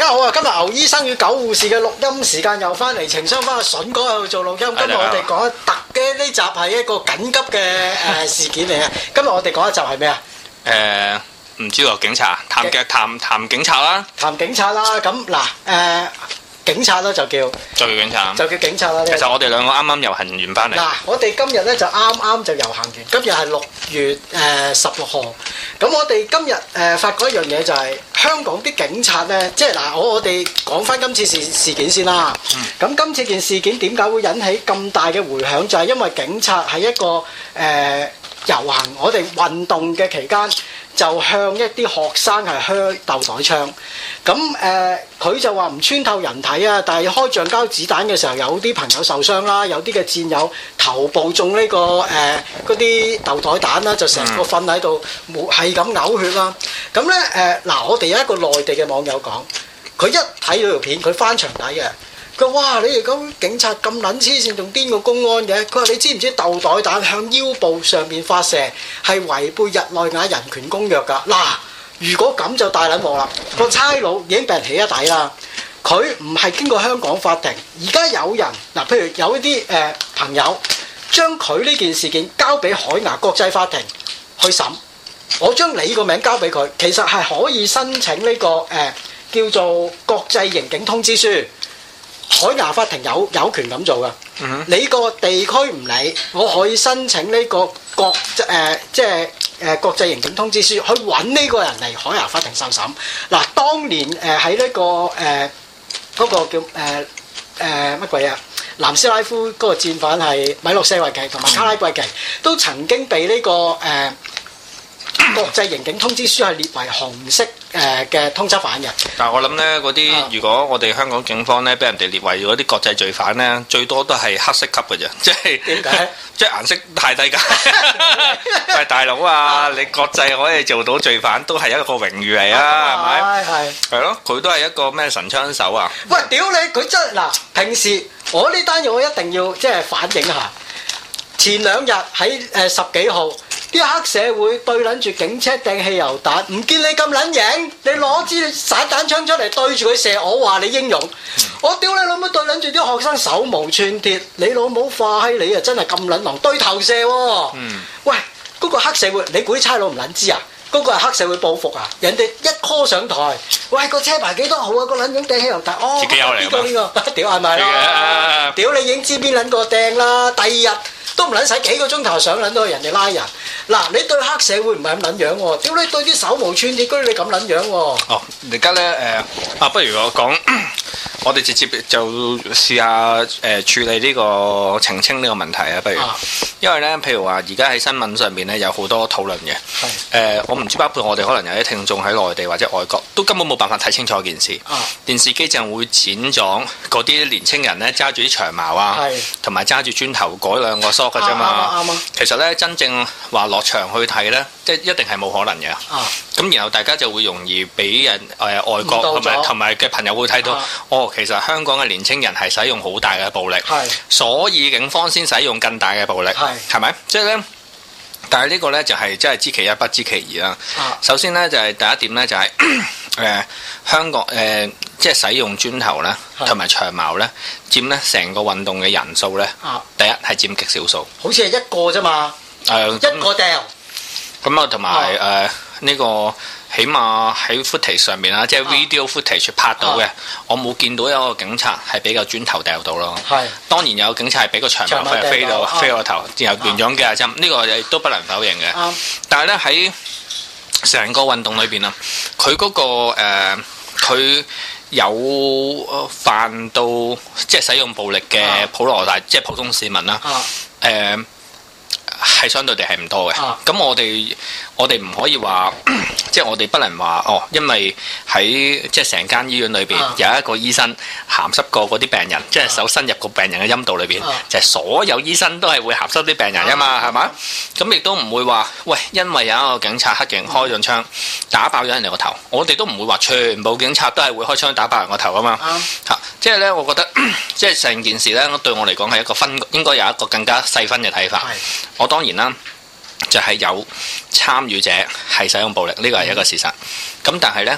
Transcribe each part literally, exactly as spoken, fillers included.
好啊！今日牛醫生與狗護士嘅錄音時間又翻嚟，情商翻阿筍哥喺度做錄音。今日我哋講特嘅呢集係一個緊急嘅誒事件嚟嘅。今日我哋講一集係咩啊？ 誒唔知喎，警察探嘅探探警察啦， 談警察啦。咁嗱誒。警察啦就叫， 就叫警察， 就叫警察啦。 其實我哋兩個啱啱遊行完翻嚟。 嗱，我哋今日咧就啱啱就遊行完，今日係六月誒十六號。咁我哋今日誒發覺一樣嘢就係、是、香港啲警察咧，即係嗱，我我哋講翻今次事事件先啦。咁、嗯、今次件事件點解會引起咁大嘅迴響？就係、是、因為警察喺一個誒、呃、遊行，我哋運動嘅期間。就向一啲學生係開豆袋槍，咁誒佢就話唔穿透人體啊，但係開橡膠子彈嘅時候，有啲朋友受傷啦，有啲嘅戰友頭部中呢、這個誒嗰啲豆袋彈啦，就成個瞓喺度，冇係咁嘔血啦。咁咧誒嗱，我哋有一個內地嘅網友講，佢一睇到條片，佢翻牆底嘅。佢話：哇！你哋咁警察咁撚黐線，仲癲過公安嘅？佢話：你知唔知豆袋彈向腰部上面發射係違背日內瓦人權公約㗎？嗱，如果咁就大撚鑊啦！個差佬已經俾人起一底啦。佢唔係經過香港法庭，而家有人嗱，譬如有一啲誒、呃、朋友將佢呢件事件交俾海牙國際法庭去審，我將你個名交俾佢，其實係可以申請呢、這個誒、呃、叫做國際刑警通知書。海牙法庭有有權咁做噶，嗯、你個地區唔理，我可以申請呢個國誒、呃、即係誒、呃、國際刑警通知書，去揾呢個人嚟海牙法庭受審。嗱，當年誒喺呢個誒嗰、呃那個叫誒誒乜鬼啊？南斯拉夫嗰個戰犯係米洛舍維奇同埋卡拉季奇，都曾經被呢、這個誒、呃、國際刑警通知書係列為紅色。誒嘅、呃、通緝犯嘅， 但係我諗咧，嗰啲、啊、如果我哋香港警方咧，俾人哋列為嗰啲國際罪犯咧，最多都係黑色級嘅啫，即係點解？即係顏色太低階。喂，大佬啊，啊你國際可以做到罪犯，都係一個榮譽嚟啊，係咪？係係咯，佢都係一個咩神槍手啊？ 喂，屌你！佢真嗱，平時我呢單嘢我一定要即係反映下。前兩日喺誒十幾號。啲黑社會對撚住警車掟汽油彈，唔見你咁撚型，你攞支散彈槍出嚟對住佢射，我話你英勇。嗯、我屌你老母對撚住啲學生手無寸鐵，你老母化閪你啊！真係咁撚狼對頭射喎、啊。嗯、喂，嗰、嗰個黑社會，你估啲差佬唔撚知啊？嗰、嗰個係黑社會報復啊！人哋一 call 上台，喂個車牌幾多號啊？個撚樣掟汽油彈，哦， 自己有嚟呢個呢個，屌係咪啦？屌你已經知邊撚個掟啦，第二日。都唔撚使幾個鐘頭上撚到人哋拉人，嗱你對黑社會唔係咁撚樣喎，屌你對啲手無寸鐵居你咁撚樣喎。 哦，而家咧誒啊，不如我講，我哋直接就試下誒、呃、處理呢個澄清呢個問題啊，不如，啊、因為咧譬如話而家喺新聞上面咧有好多討論嘅，誒是、呃、我唔知包括我哋可能有啲聽眾喺內地或者外國，都根本冇辦法睇清楚件事，啊、電視機就會剪咗嗰啲年青人咧揸住啲長矛啊，同埋揸住磚頭嗰兩個梳嘅啫嘛，啱啊！其實咧，真正話落場去睇咧，即係一定係冇可能嘅。啊！咁然後大家就會容易俾人誒、呃、外國同埋同埋嘅朋友會睇到，啊、哦，其實香港嘅年青人係使用好大嘅暴力，係是，所以警方先使用更大嘅暴力，係是，係咪？即係咧，但係呢個咧就係真係知其一不知其二啦。啊、首先咧就係、是、第一點咧就係、是、誒、呃、香港誒。呃即係使用磚頭咧，同埋長矛咧，佔咧成個運動嘅人數咧，啊、第一係佔極少數， 好似係一個啫嘛，誒、呃、一個掉。 咁啊，同埋誒呢個起碼喺 footage 上面啦，即係 video footage 拍到嘅，啊、我冇見到有一個警察係俾個磚頭掉到咯。係是，當然有警察係俾個長矛飛飛到飛個頭，然後斷咗幾廿針，呢、啊、個亦都不能否認嘅。啊、但係咧喺成個運動裏邊啊，佢嗰、那個佢。呃有犯到即係使用暴力嘅普羅大，啊、即係普通市民啦。誒、啊，係、呃、相對地係唔多嘅。咁、啊、我哋我哋唔可以話，即係我哋不能話哦，因為喺即係成間醫院裏邊、啊、有一個醫生鹹濕過嗰啲病人，啊、即係手伸入個病人嘅陰道裏邊，啊、就係所有醫生都係會鹹濕啲病人啊嘛，係嘛？咁亦都唔會話，喂，因為有一個警察黑警開咗槍。打爆咗人哋個頭，我哋都唔會話全部警察都係會開槍打爆人個頭啊嘛。嚇、嗯，即係咧，我覺得即係成件事咧，對我嚟講係一個分，應該有一個更加細分嘅睇法。是我當然啦，就係、是、有參與者係使用暴力，呢個係一個事實。咁、嗯、但係咧，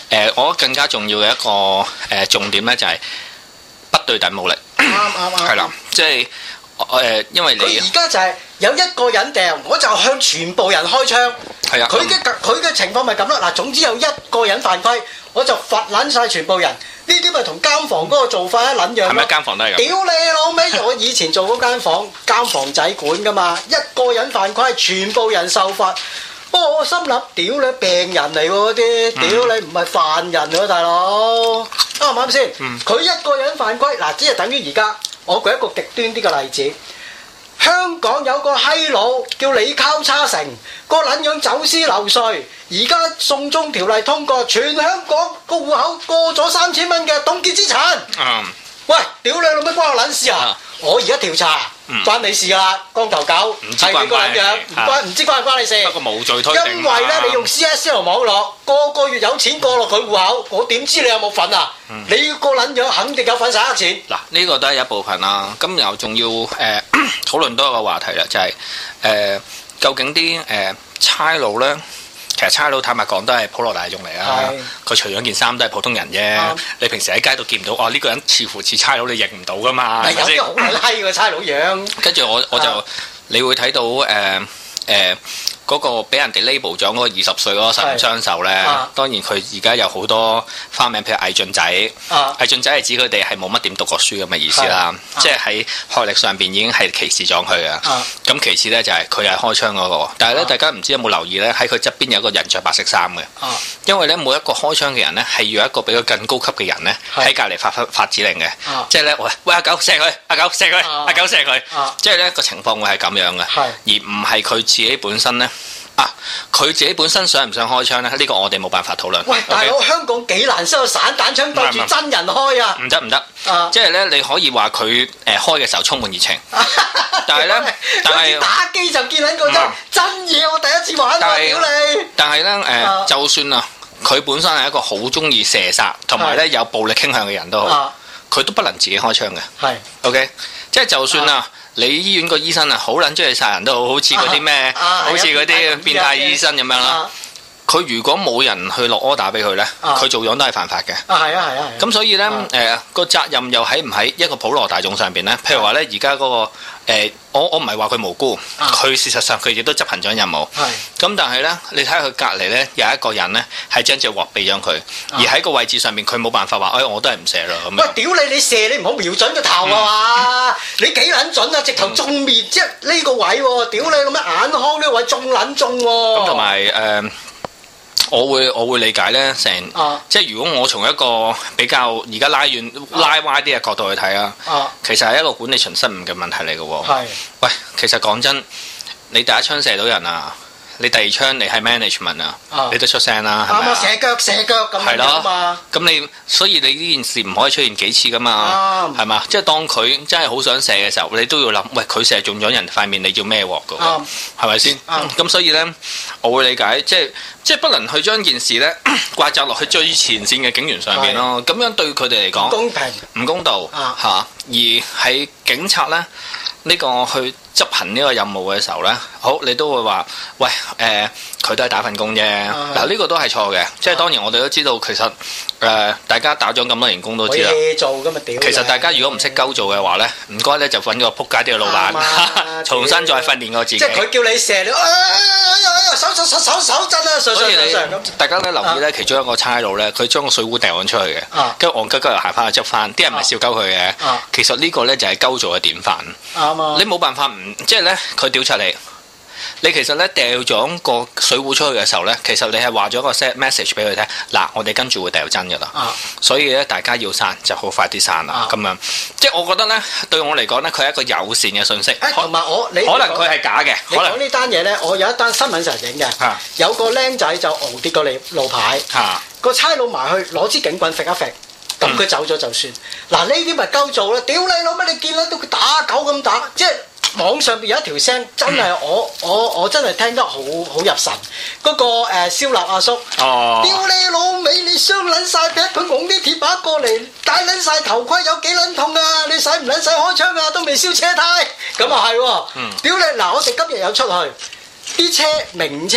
誒，我覺得更加重要嘅一個誒重點咧就係不對等武力。 啱啱啱。 係啦，即係誒，因為你佢而家就係有一個人掟，我就向全部人開槍。 係啊。 佢嘅佢嘅情況咪咁咯。嗱，總之有一個人犯規，我就罰撚晒全部人。呢啲咪同監房嗰個做法一撚樣咯。 係咪監房都係咁？ 屌你老味！我以前做嗰間房監房仔管噶嘛，一個人犯規，全部人受罰。不過我心諗，屌你病人嚟喎嗰啲，屌你唔係犯人喎大佬，啱唔啱先？佢、嗯、一個人犯規，嗱，只係等於而家。我舉一個極端啲嘅例子，香港有個閪佬叫李交叉成，個撚樣走私漏稅，而家送中條例通過，全香港個戶口過咗三千蚊嘅凍結資產。嗯。喂，屌你老味關我撚事啊！啊我而家調查，嗯、關你事㗎啦，光頭狗，係你個撚樣，唔關唔知關唔關你事。不過無罪推定。因為咧，你用 C S L 網絡，個個月有錢過落佢戶口，我點知你有冇份啊？嗯、你個撚樣肯定有份洗黑錢。嗱， 呢、這個都係一部分啦。咁又仲要誒、呃、討論多一個話題啦，就係、是、誒、呃、究竟啲誒差佬咧。其實差佬坦白講都係普羅大眾嚟啊！佢除咗件衫都係普通人啫。嗯、你平時喺街度見唔到，哦呢、呢個人似乎似差佬，你認唔到噶嘛？ 係有啲好拉嘅差佬樣。跟住我我就、啊、你會睇到誒誒。呃呃嗰個俾人哋 label 咗嗰個二十歲嗰個實唔雙手咧，啊、當然佢而家有好多花名，譬如毅進仔，啊、毅進仔係指佢哋係冇乜點讀過書咁嘅意思啦，啊、即係喺學歷上邊已經係歧視咗佢嘅。咁、啊、其次咧就係佢係開槍嗰、嗰個，但係咧、啊、大家唔知有冇留意咧，喺佢側邊有一個人着白色衫嘅，啊、因為咧每一個開槍嘅人咧係要一個比佢更高級嘅人咧喺隔離發發發指令嘅，啊、即係咧喂喂阿狗射佢，阿狗射佢，阿狗射佢，即係咧個情況會係咁樣嘅，而唔係佢自己本身咧。啊！佢自己本身想唔想開槍咧？呢、呢個我哋冇辦法討論。 喂，大佬，香港幾難收到散彈槍對住真人開啊！ 唔得唔得，即係咧，你可以話佢誒開嘅時候充滿熱情，但係咧，但係打機就見撚個真真嘢，我第一次玩啊！屌你！ 但係咧誒，就算啊，佢本身係一個好中意射殺同埋咧有暴力傾向嘅人都好，佢都不能自己開槍嘅。係 OK， 即係就算啊。你醫院個醫生啊，好撚中意殺人都好，好似嗰啲咩，好似嗰啲變態醫生咁樣啦。佢如果冇人去落 order 俾佢咧，佢做樣都係犯法嘅。啊，係啊，係啊。咁所以咧，誒個責任又喺唔喺一個普羅大眾上邊咧？譬如話咧，而家嗰個誒，我我唔係話佢無辜，佢事實上佢亦都執行咗任務。係。咁但係咧，你睇下佢隔離咧有一個人咧，係將隻鑊俾咗佢，而喺個位置上面佢冇辦法話，誒我都係唔射啦咁樣。喂，屌你！你射你唔好瞄準個頭啊嘛！你幾撚準啊？直頭中面即係呢個位喎！屌你咁樣眼眶呢個位中撚中喎！咁同埋誒。我會我會理解咧，成、啊、即係如果我從一個比較而家拉遠、啊、拉歪啲嘅角度去睇啊，其實係一個管理層失誤嘅問題嚟嘅喎。係，喂，其實講真，你第一槍射到人啊！你第二槍你係 management 啊，你都出聲啦，係咪啊？ 射腳射腳咁樣啊嘛。 咁你所以你呢件事唔可以出現幾次噶嘛，係嘛？即係當佢真係好想射嘅時候，你都要諗，喂，佢射中咗人塊面，你要孭鑊噶喎，係咪先？咁所以咧，我會理解，即係即係不能去將件事咧怪責落去最前線嘅警員上邊咯。咁樣對佢哋嚟講唔公平、唔公道嚇。而喺警察咧呢個去執行呢個任務嘅時候呢，好你都會話，喂，誒、呃，佢都係打份工啫。嗱、啊，呢個都係錯嘅，即係當然我哋都知道，其實誒、呃，大家打咗咁多年工都知啦。 做㗎嘛，屌！ 其實大家如果唔識鳩做嘅話呢，唔該呢，就揾個仆街啲嘅老闆，啊、重新再訓練過自己。 即係佢叫你射你，手手手手手震啊！所以你大家咧留意呢，啊、其中一個差佬呢，佢將個水壺掟咗出去嘅，跟住戇鳩鳩又行翻去執翻，啲人咪笑鳩佢嘅。啊、其實呢個呢，就係鳩做嘅典範。啱啊！你冇辦法唔即係咧，佢屌出嚟。你其實咧掉咗個水壺出去嘅時候咧，其實你係話咗個 set message 俾佢聽。嗱，我哋跟住會掉真噶啦。啊、所以咧，大家要散就好快啲散啦。咁、啊、樣，即係我覺得咧，對我嚟講咧，佢係一個友善嘅信息。 同埋、欸、我你可能佢係假嘅。 你講呢單嘢咧，我有一單新聞成日影嘅。啊、有個僆仔就熬跌個路牌。啊、個差佬埋去攞支警棍揈一揈。咁佢、嗯、走咗就算，嗱呢啲咪鳩做啦！屌你老乜！你見到佢打狗咁打，即係網上邊有一條聲，真係我我我真係聽得好好入神。嗰、嗰個誒燒臘阿叔，哦、屌你老味！你傷撚晒劈，佢拱啲鐵把過嚟，戴撚晒頭盔，有幾撚痛啊！你使唔撚使開槍啊？都未燒車胎，咁啊係喎！屌你嗱，我哋今日有出去，啲車名車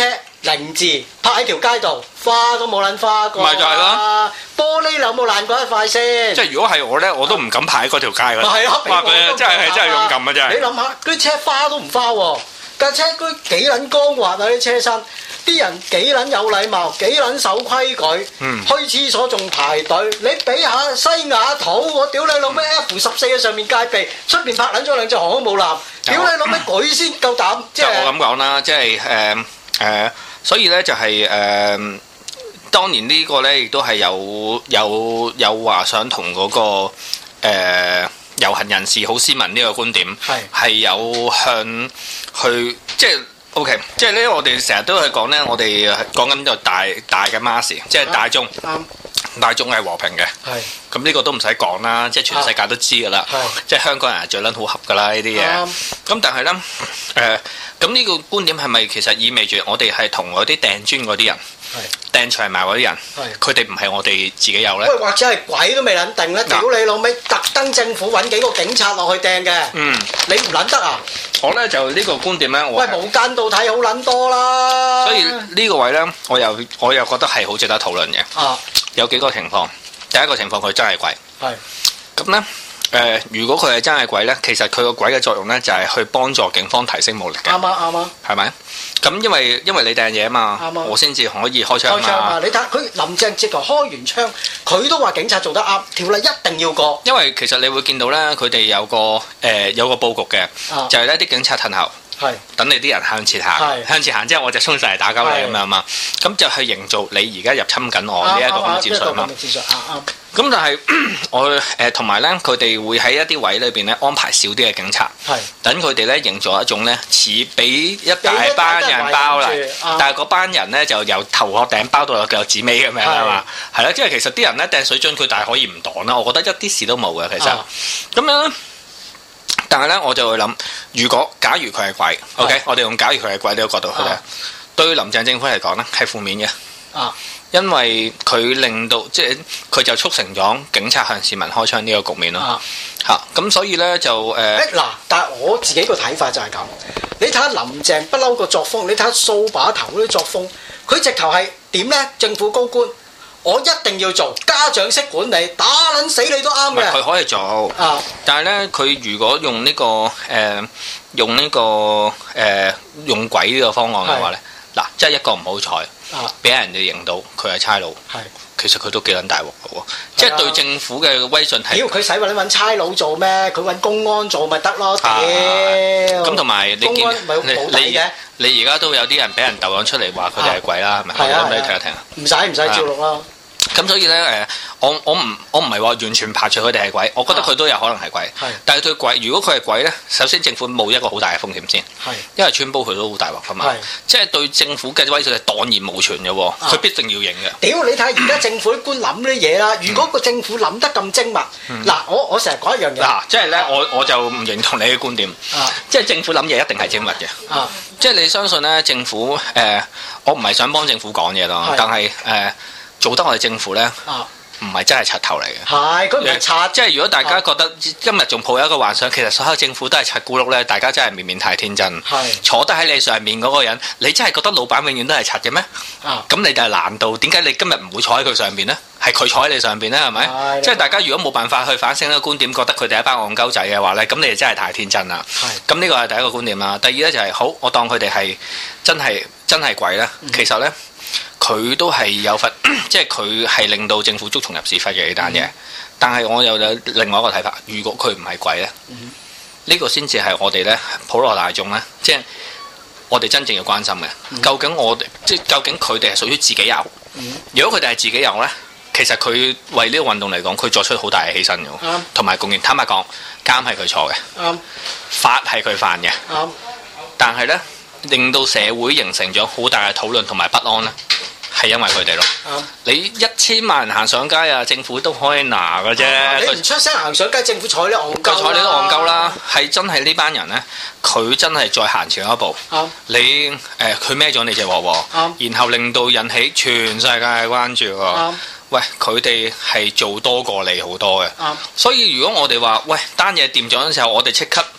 零字拍喺條街度，花都冇撚花過。 咪就係咯， 玻璃有冇爛過一塊先？ 即係如果係我咧，我都唔敢排喺嗰條街㗎。 係啊， 哇！佢真係係真係勇敢啊！真係。 你諗下，啲車花都唔花喎，架車佢幾撚光滑啊啲車身。啲人幾撚有禮貌，幾撚守規矩， 嗯、 去廁所仲排隊。你比下西雅圖，我屌你老味 F 十四嘅上面戒備，出邊拍撚咗兩隻航空母艦，屌你老味佢先夠膽。即係我咁講啦，即係誒誒，所以咧就係、是、誒、呃，當年呢個咧亦都係有有有話想同嗰、那個誒、呃、遊行人士好斯文呢個觀點，係係有向去即係。O.K. 即係呢，我哋成日都係講呢，我哋講緊就大大嘅 mass，即係大眾， 啊、 大眾係和平嘅。係咁呢個都唔使講啦，即係全世界都知㗎啦。即係香港人係最撚好合㗎啦呢啲嘢。咁、啊、但係呢，誒、呃，咁呢個觀點係咪其實意味住我哋係同嗰啲掟磚嗰啲人？掟長埋嗰啲人，佢哋唔係我哋自己有咧。喂， 或者係鬼都未撚定咧，屌你老味，特登政府揾幾個警察落去掟嘅。嗯，你唔撚得啊？ 我咧就呢個觀點咧，我喂無間道睇好撚多啦。 所以呢個位咧，我又我又覺得係好值得討論嘅。啊，有幾個情況。第一個情況佢真係鬼。係。咁咧。誒、呃，如果佢係真係鬼呢，其實佢個鬼嘅作用呢，就係、是、去幫助警方提升武力嘅。啱啊，啱啊。係咪？咁因為因為你掟嘢啊嘛，啊我先至可以開槍啊嘛。開槍啊！你睇佢林鄭直頭開完槍，佢都話警察做得啱，條例一定要過。因為其實你會見到呢，佢哋有個誒、呃、有個佈局嘅，啊、就係呢啲警察褪後。係等你啲人向前行，向前行之後我就衝上嚟打鳩你咁樣嘛，咁就去營造你而家入侵緊我呢一個咁嘅戰術嘛。咁但係我誒同埋咧，佢哋會喺一啲位裏邊咧安排少啲嘅警察，等佢哋咧營造一種咧似俾一大班人包嚟，但係嗰班人咧就由頭殼頂包到落腳趾尾咁樣係嘛，係啦，即係其實啲人咧掟水樽佢但係可以唔擋啦，我覺得一啲事都冇嘅其實，咁樣。但係咧，我就會諗，如果假如佢係鬼 ，OK， 我哋用假如佢係鬼呢個角度去睇，對林鄭政府嚟講咧係負面嘅，啊，因為佢令到即係佢就促成咗警察向市民開槍呢個局面咯，嚇，咁所以咧就誒，嗱，但係我自己個睇法就係咁，你睇下林鄭不嬲個作風，你睇下掃把頭嗰啲作風，佢直頭係點咧？政府高官。我一定要做，家長式管理，打撚死你都啱嘅。佢可以做，啊、但係咧，佢如果用呢、這個誒、呃，用呢、這個誒、呃，用鬼呢個方案嘅話咧，嗱是，即係一個唔好彩，俾、啊、人哋認到佢係差佬，是其實佢都幾撚大鑊嘅喎，啊、即係對政府嘅威信係。屌，佢使話你揾差佬做咩？佢揾公安做咪得咯？屌、啊，咁同埋你見你你而家都有啲人俾人鬥咗出嚟話佢哋係鬼啦，係咪？咁你停一停啊！唔使唔使照錄啦。咁所以咧誒，我我唔我唔係話完全排除佢哋係鬼，我覺得佢都有可能係鬼。係，但係對鬼，如果佢係鬼咧，首先政府冇一個好大嘅風險先。係，因為穿煲佢都好大鑊㗎嘛。係，即係對政府嘅威信係蕩然無存嘅喎，佢必定要認嘅。屌，你睇下而家政府啲官諗啲嘢啦，如果個政府諗得咁精密，嗱，我我成日講一樣嘢。嗱，即係咧，我我就唔認同你嘅觀點。啊，即係政府諗嘢一定係精密嘅。啊，即係你相信咧，政府誒，我唔係想幫政府講嘢咯，但係誒。做得我哋政府咧，唔係真係柒頭嚟嘅。係，佢唔係柒。即係如果大家覺得今日仲抱有一個幻想，其實所有政府都係柒咕碌咧，大家真係未免太天真。係。坐得喺你上面嗰個人，你真係覺得老闆永遠都係柒嘅咩？啊。咁你就係難道點解你今日唔會坐喺佢上邊咧？係佢坐喺你上邊咧，係咪？係。即係大家如果冇辦法去反省呢個觀點，覺得佢哋係一班戇鳩仔嘅話咧，咁你哋真係太天真啦。係。咁呢個係第一個觀點啦。第二咧就係好，我當佢哋係真係真係鬼咧，其實咧。佢都係有份，即係佢係令到政府捉蟲入屎窟嘅呢單嘢。嗯、但係我又有另外一個睇法，如果佢唔係鬼咧，呢、嗯、個先至係我哋咧普羅大眾咧，即係我哋真正要關心嘅。嗯、究竟我哋即係究竟佢哋係屬於自己有？嗯、如果佢哋係自己有咧，其實佢為呢個運動嚟講，佢作出好大嘅犧牲嘅，同埋貢獻。坦白講，監係佢錯嘅，嗯、法係佢犯嘅，嗯、但係咧令到社會形成咗好大嘅討論同埋不安咧。係因為佢哋咯，嗯、你一千萬人行上街啊，政府都可以拿嘅啫。嗯、你唔出聲行上街，政府睬你戇鳩啦。睬你都戇鳩啦，係真係呢班人咧，佢真係再行前一步。嗯、你誒佢孭咗你隻鑊喎，嗯、然後令到引起全世界嘅關注喎。嗯、喂，佢哋係做多過你好多嘅。嗯、所以如果我哋話喂單嘢掂咗嘅時候，我哋即刻。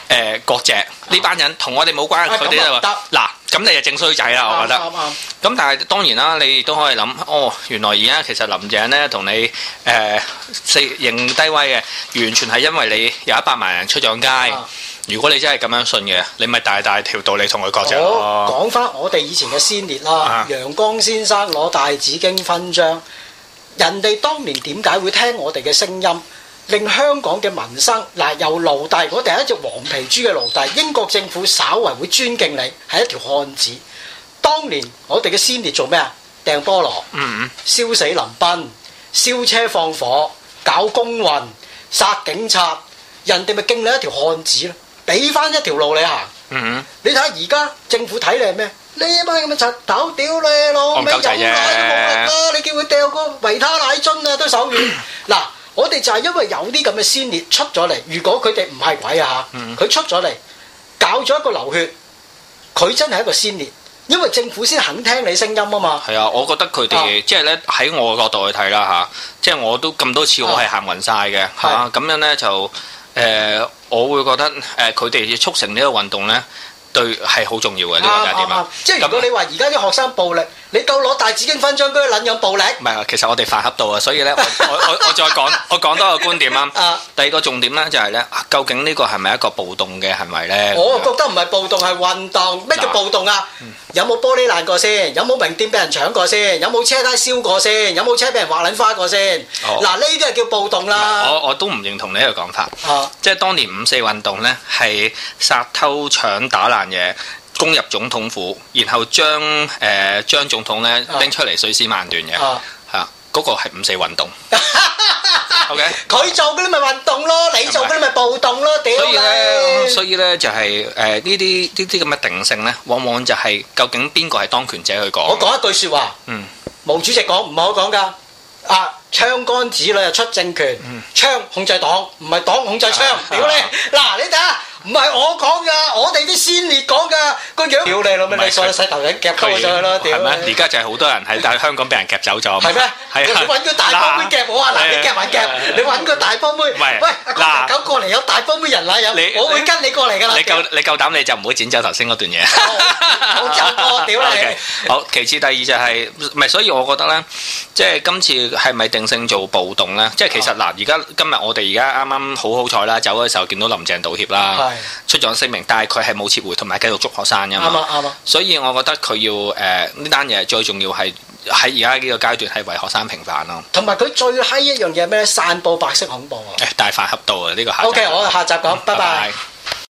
誒割席呢班人同我哋冇關係，佢哋就話嗱，咁你就正衰仔啦，我覺得。咁但係當然啦，你亦都可以諗，哦，原來而家其實林鄭咧同你誒四認低威嘅，完全係因為你有一百萬人出咗街。如果你真係咁樣信嘅，你咪大大條道理同佢割席咯。 講翻我哋以前嘅先烈啦，楊光先生攞大紫荊勳章，人哋當年點解會聽我哋嘅聲音？令香港嘅民生嗱，由奴隸，我哋係一隻黃皮豬嘅奴隸，英國政府稍為會尊敬你，係一條漢子。當年我哋嘅先烈做咩啊？掟菠蘿，嗯、燒死林彬，燒車放火，搞工運，殺警察，人哋咪敬你一條漢子咯，俾翻一條路你行。嗯、你睇下而家政府睇你係咩？呢班咁嘅柒頭屌你老味，有奶都冇得㗎，你叫佢掉個維他奶樽啊都手軟嗱。我哋就係因為有啲咁嘅先烈出咗嚟，如果佢哋唔係鬼啊嚇，佢、嗯、出咗嚟搞咗一個流血，佢真係一個先烈，因為政府先肯聽你聲音啊嘛。係啊，我覺得佢哋、啊、即係咧喺我嘅角度去睇啦嚇，即係我都咁多次我係行暈晒嘅嚇，咁、啊、樣咧就誒、呃，我會覺得誒佢哋要促成呢個運動咧，對係好重要嘅呢、呢個就係點啊？即係如果你話而家啲學生暴力。你夠攞大紫荊勳章嗰啲撚樣暴力？唔係啊，其實我哋飯盒到啊，所以咧，我我我我再講，我講多個觀點啦。啊，第二個重點咧就係咧，究竟呢個係咪一個暴動嘅行為咧？我覺得唔係暴動，係運動。咩叫暴動啊？有冇玻璃爛過先？有冇名店俾人搶過先？有冇車胎燒過先？有冇車俾人畫撚花過先？嗱，呢啲係叫暴動啦。我我都唔認同你呢個講法。啊，即係當年五四運動咧，係殺偷搶打爛嘢。攻入總統府，然後將誒將總統咧拎出嚟碎屍萬段嘅，嚇嗰個係五四運動。OK，佢做嗰啲咪運動咯，你做嗰啲咪暴動咯，屌你！所以咧，所以咧就係誒呢啲呢啲咁嘅定性咧，往往就係究竟邊個係當權者去講？我講一句説話，嗯，毛主席講唔好講㗎，啊槍桿子女又出政權，槍控制黨，唔係黨控制槍，屌你！嗱你睇下。唔係我講噶，我哋啲先烈講噶個樣。屌你老味，你上洗頭影夾鳩上去咯，屌！係咩？而家就係好多人喺喺香港俾人夾走咗。係咩？係啊！你揾個大波妹夾我啊！嗱，你夾還夾，你揾個大波妹。喂，阿狗過嚟有大波妹人啦，有我會跟你過嚟噶啦。你夠你夠膽你就唔好剪走頭先嗰段嘢。好走過，屌你！好，其次第二就係唔係？所以我覺得咧，即係今次係咪定性做暴動咧？即係其實嗱，而家今日我哋而家啱啱好好彩啦，走嘅時候見到林鄭道歉啦。出咗聲明，但係佢係冇撤回同埋繼續捉學生㗎嘛。啱啊啱啊！所以我覺得佢要誒呢單嘢最重要係喺而家呢個階段係為學生平反咯。同埋佢最閪一樣嘢係咩？散佈白色恐怖啊！誒，大飯盒到啊！呢個下集。O K，我下集講，拜拜。